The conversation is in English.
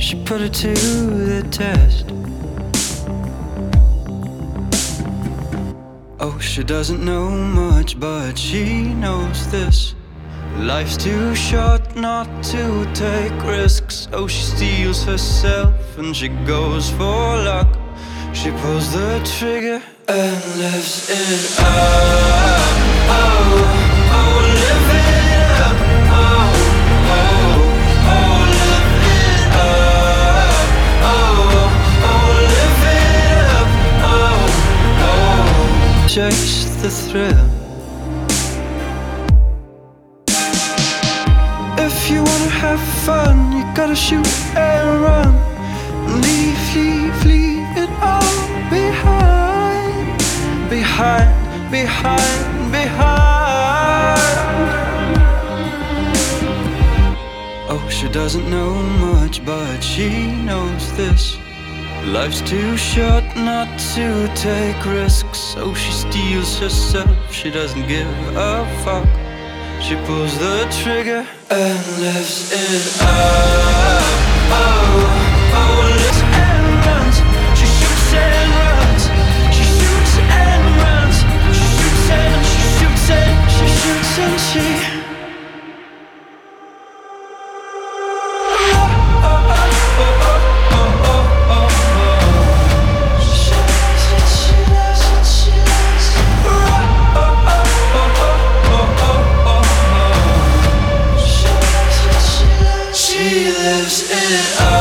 she put it to the test. Oh, she doesn't know much, but she knows this: life's too short not to take risks. So she steels herself and she goes for luck. She pulls the trigger and lives it up. Oh, oh, live it up. Oh, oh, oh, live it up. Oh, oh, live it up. Oh, oh, chase the thrill. If you wanna have fun, you gotta shoot and run. Leave it all behind. Oh, she doesn't know much, but she knows this: life's too short not to take risks. So she steels herself, she doesn't give a fuck. She pulls the trigger and lives it up. Oh, oh, lives and runs. She shoots and runs. She shoots and runs. She shoots and she shoots and she shoots and she. She lives it up.